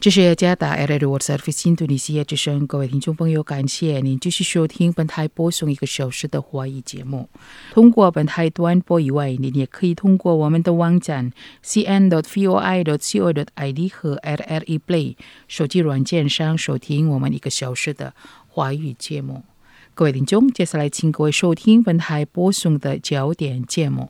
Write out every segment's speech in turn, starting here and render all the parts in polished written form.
这是加达 RRI World Service 印度尼西亚之声，各位听众朋友，感谢您继续收听本台播送1个小时的华语节目。通过本台短波以外，您也可以通过我们的网站 cn.voi.co.id 和 RRI Play 手机软件上收听我们1个小时的华语节目。各位听众，接下来请各位收听本台播送的焦点节目。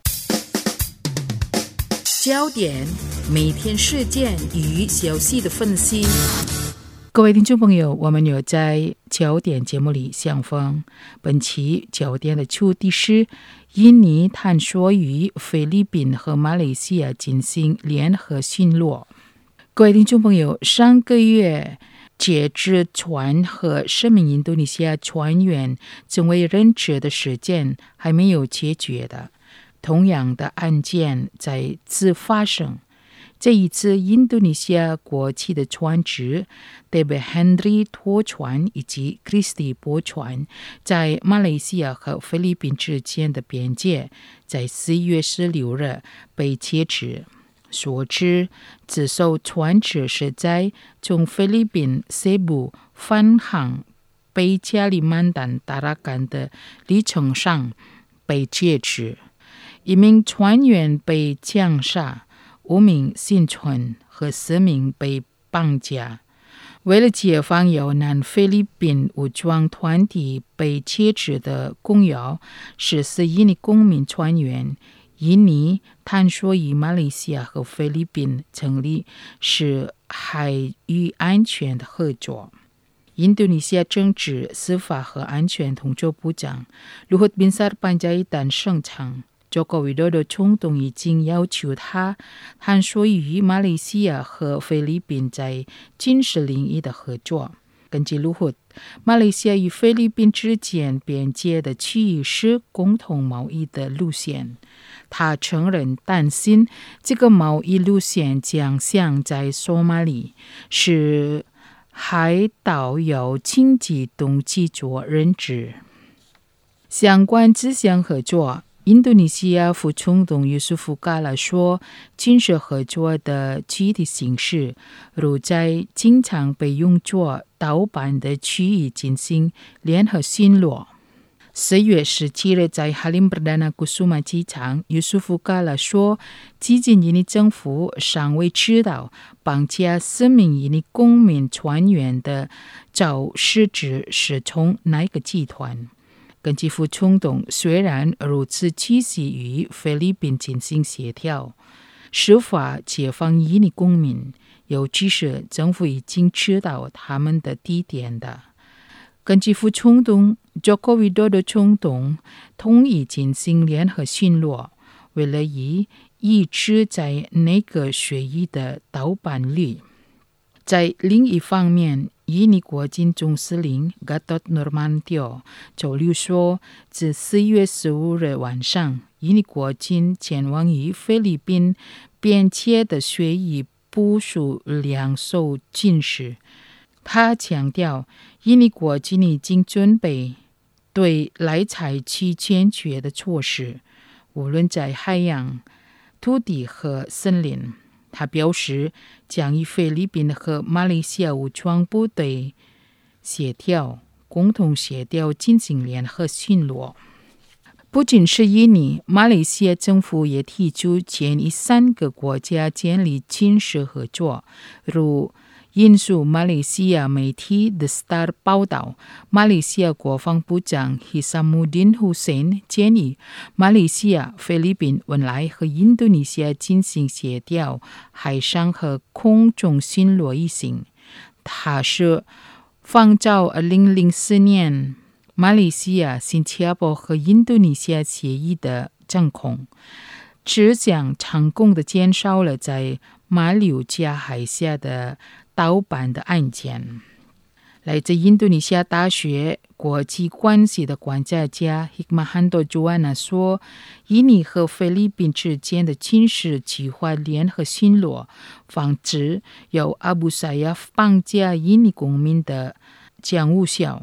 焦点，每天事件与消息的分析。各位听众朋友，我们有在焦点节目里相逢。本期焦点的主题是印尼探索与菲律宾和马来西亚进行联合巡逻。各位听众朋友，上个月截至船和10名印度尼西亚船员成为人质的事件还没有解决的。同样的案件再次发生，这一次印度尼西亚国旗的船只 David Henry 拖船以及 Christy 驳船在马来西亚和菲律宾之间的边界在4月16日被截止。所知，这艘船只是在从菲律宾西部返航北加里曼丹达拉干的里程上被截止。1名船员被枪杀，5名幸存和4名被绑架。为了解放由南菲律宾武装团体被截止的公钥，14印尼公民船员，印尼探索与马来西亚和菲律宾成立是海域安全的合作。印度尼西亚政治、司法和安全统筹部长Luhut Binsar Panjaitan声称Joko Widodo 总统已经要求他探索与马来西亚和菲律宾在军事领域的合作。根据 Luhut， 马来西亚与菲律宾之间边界的区域是共同贸易的路线。他承认担心这个贸易路线将像在索马里，使海岛有经济动机做人质。相关这项合作，印度尼西亚副总统尤苏夫卡拉说，军事合作的具体形式如在经常被用作岛板的区域进行联合巡逻。4月17日在哈林布达纳古苏马机场，尤苏夫卡拉说，基金印尼政府尚未知道绑架4名印尼公民船员的肇事者是从哪个集团。根据副总统，虽然如此继续与菲律宾进行协调，设法解放印尼公民，尤其是政府已经知道他们的地点的。根据副总统 Joko Widodo 总统同意进行联合巡逻，为了以抑制在那个水域的岛板率。在另一方面，印尼国军总司令 Gatot Nurmantio 周六说，自4月15日晚上，印尼国军前往与菲律宾边界的水域部署2艘军事。他强调，印尼国军已经准备对来采取坚决的措施，无论在海洋、土地和森林。他表示，将与菲律宾和马来西亚武装部队共同协调进行联合巡逻。不仅是印尼，马来西亚政府也提出建议3个国家建立军事合作。如引述马来西亚媒体 The Star 报道，马来西亚国防部长 Hisamuddin Hussein 建议马来西亚、菲律宾、文莱和印度尼西亚进行协调海上和空中巡逻一行。他是仿照2004年马来西亚、新加坡和印度尼西亚协议的掌控，这将成功地减少了在马六甲海峡的岛板的案件。来自印度尼西亚大学国际关系的观察家 Hikmahanto Juwana 说，印尼和菲律宾之间的军事计划联合巡逻，防止由阿布萨亚绑架印尼公民的将无效。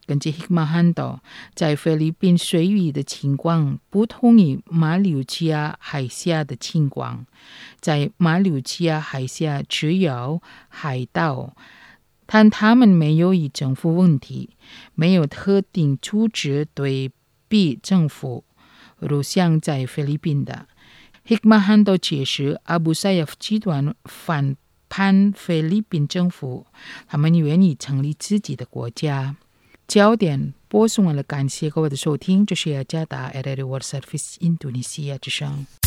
根据 Hikmah 汉道，在菲律宾水域的情况不同于马六甲海峡的情况。在马六甲海峡只有海盗，但他们没有以政府问题，没有特定组织对比政府，如像在菲律宾的。Hikmah 汉道解释，阿布萨耶夫集团反叛菲律宾政府，他们愿意成立自己的国家。焦点播送完了，感谢各位的收听，这是雅加达 RRI World Service Indonesia 之声。